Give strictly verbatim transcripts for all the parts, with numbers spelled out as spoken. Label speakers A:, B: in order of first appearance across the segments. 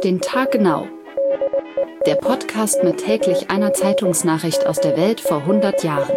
A: Auf den Tag genau. Der Podcast mit täglich einer Zeitungsnachricht aus der Welt vor hundert Jahren.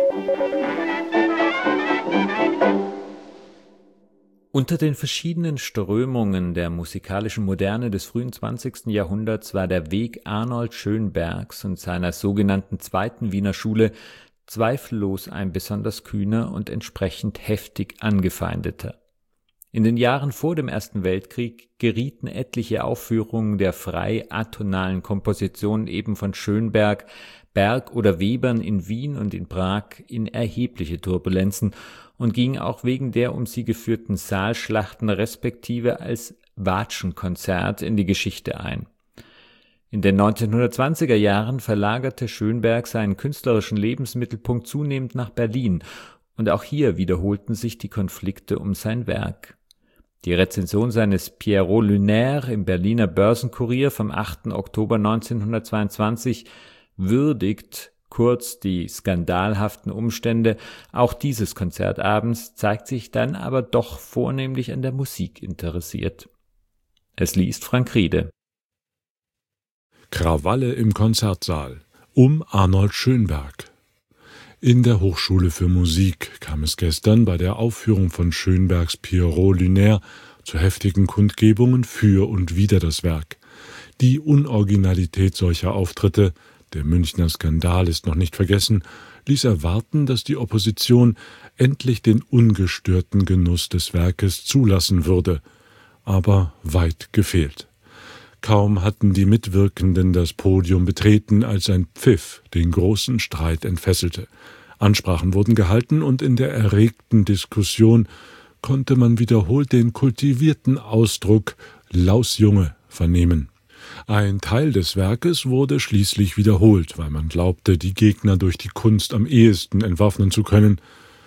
B: Unter den verschiedenen Strömungen der musikalischen Moderne des frühen zwanzigsten Jahrhunderts war der Weg Arnold Schönbergs und seiner sogenannten Zweiten Wiener Schule zweifellos ein besonders kühner und entsprechend heftig angefeindeter. In den Jahren vor dem Ersten Weltkrieg gerieten etliche Aufführungen der frei atonalen Kompositionen eben von Schönberg, Berg oder Webern in Wien und in Prag in erhebliche Turbulenzen und gingen auch wegen der um sie geführten Saalschlachten respektive als Watschenkonzert in die Geschichte ein. In den neunzehnhundertzwanziger Jahren verlagerte Schönberg seinen künstlerischen Lebensmittelpunkt zunehmend nach Berlin und auch hier wiederholten sich die Konflikte um sein Werk. Die Rezension seines Pierrot Lunaire im Berliner Börsenkurier vom achten Oktober neunzehnhundertzweiundzwanzig würdigt kurz die skandalhaften Umstände auch dieses Konzertabends, zeigt sich dann aber doch vornehmlich an der Musik interessiert. Es liest Frank Riede.
C: Krawalle im Konzertsaal um Arnold Schönberg. In der Hochschule für Musik kam es gestern bei der Aufführung von Schönbergs Pierrot Lunaire zu heftigen Kundgebungen für und wider das Werk. Die Unoriginalität solcher Auftritte, der Münchner Skandal ist noch nicht vergessen, ließ erwarten, dass die Opposition endlich den ungestörten Genuss des Werkes zulassen würde. Aber weit gefehlt. Kaum hatten die Mitwirkenden das Podium betreten, als ein Pfiff den großen Streit entfesselte. Ansprachen wurden gehalten und in der erregten Diskussion konnte man wiederholt den kultivierten Ausdruck »Lausjunge« vernehmen. Ein Teil des Werkes wurde schließlich wiederholt, weil man glaubte, die Gegner durch die Kunst am ehesten entwaffnen zu können.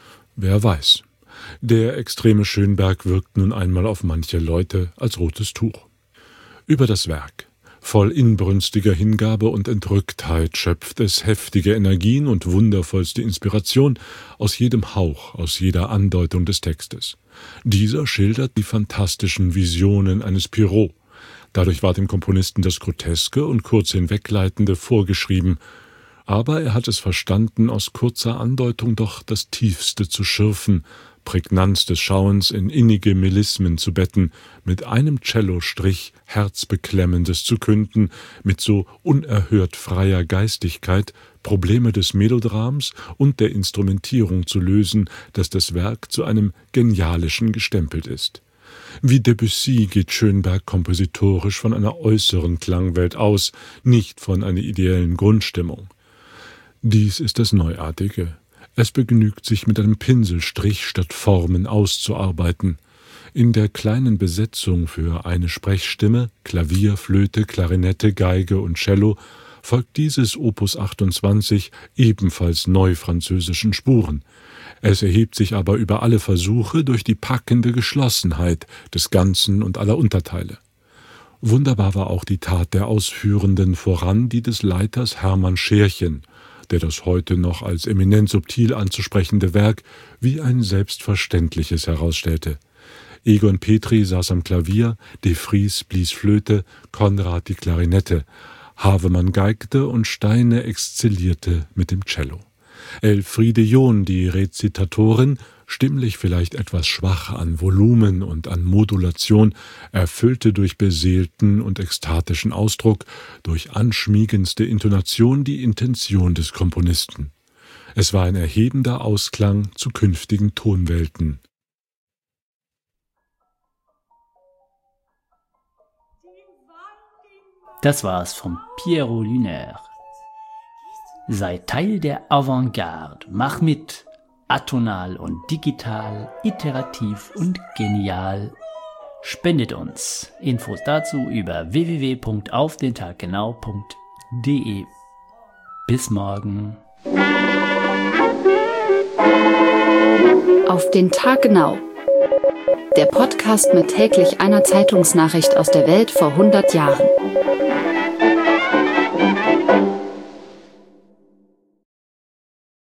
C: Wer weiß. Der extreme Schönberg wirkt nun einmal auf manche Leute als rotes Tuch. Über das Werk. Voll inbrünstiger Hingabe und Entrücktheit schöpft es heftige Energien und wundervollste Inspiration aus jedem Hauch, aus jeder Andeutung des Textes. Dieser schildert die fantastischen Visionen eines Pierrot. Dadurch war dem Komponisten das Groteske und kurz Hinwegleitende vorgeschrieben, aber er hat es verstanden, aus kurzer Andeutung doch das Tiefste zu schürfen, Prägnanz des Schauens in innige Melismen zu betten, mit einem Cellostrich Herzbeklemmendes zu künden, mit so unerhört freier Geistigkeit Probleme des Melodrams und der Instrumentierung zu lösen, dass das Werk zu einem Genialischen gestempelt ist. Wie Debussy geht Schönberg kompositorisch von einer äußeren Klangwelt aus, nicht von einer ideellen Grundstimmung. Dies ist das Neuartige. Es begnügt sich mit einem Pinselstrich, statt Formen auszuarbeiten. In der kleinen Besetzung für eine Sprechstimme, Klavier, Flöte, Klarinette, Geige und Cello folgt dieses Opus achtundzwanzig ebenfalls neufranzösischen Spuren. Es erhebt sich aber über alle Versuche durch die packende Geschlossenheit des Ganzen und aller Unterteile. Wunderbar war auch die Tat der Ausführenden, voran die des Leiters Hermann Scherchen, der das heute noch als eminent subtil anzusprechende Werk wie ein selbstverständliches herausstellte. Egon Petri saß am Klavier, de Vries blies Flöte, Konrad die Klarinette, Havemann geigte und Steine exzellierte mit dem Cello. Elfriede John, die Rezitatorin, stimmlich vielleicht etwas schwach an Volumen und an Modulation, erfüllte durch beseelten und ekstatischen Ausdruck, durch anschmiegendste Intonation die Intention des Komponisten. Es war ein erhebender Ausklang zu künftigen Tonwelten.
D: Das war's vom Pierrot Lunaire. Sei Teil der Avantgarde, mach mit, atonal und digital, iterativ und genial. Spendet uns. Infos dazu über w w w punkt auf den tag genau punkt d e. Bis morgen.
A: Auf den Tag genau. Der Podcast mit täglich einer Zeitungsnachricht aus der Welt vor hundert Jahren.